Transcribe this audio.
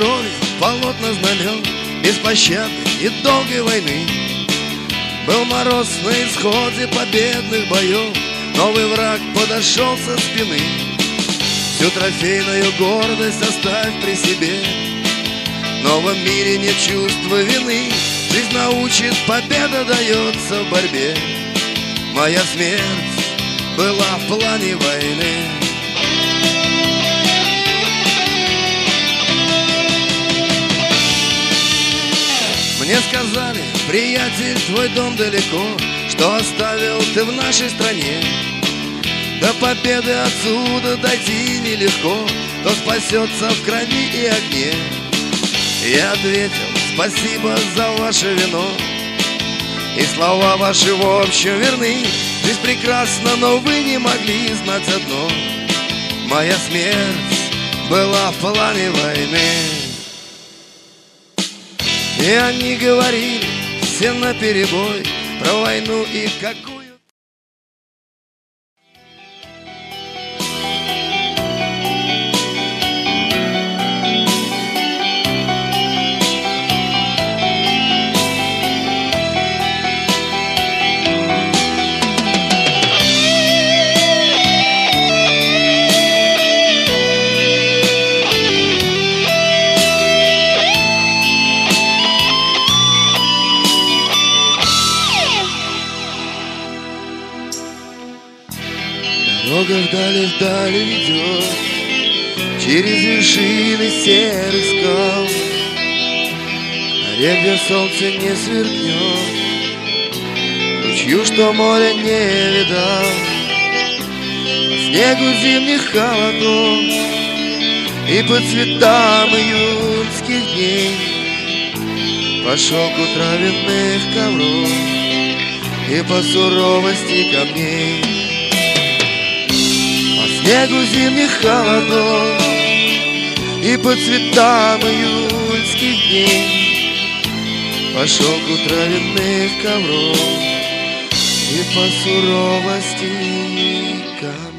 крови полотна знамен беспощадной и долгой войны. Был мороз на исходе победных боев, новый враг подошел со спины. Всю трофейную гордость оставь при себе, в новом мире нет чувства вины. Жизнь научит, победа дается в борьбе. Моя смерть была в плане войны. Мне сказали, приятель, твой дом далеко, что оставил ты в нашей стране. До победы отсюда дойти нелегко, кто спасется в крови и огне. Я ответил, спасибо за ваше вино, и слова ваши в общем верны. Жизнь прекрасна, но вы не могли знать одно: моя смерть была в плане войны. И они говорили все наперебой про войну и какую. Дорога вдали ведет через вершины серых скал, на реке, где солнце не сверкнет, ручью, что море не видал. По снегу зимних холодов и по цветам июньских дней, по шелку травяных ковров и по суровости камней. По снегу зимних холодов и по цветам июльских дней, по шелку травяных ковров и по суровости камней.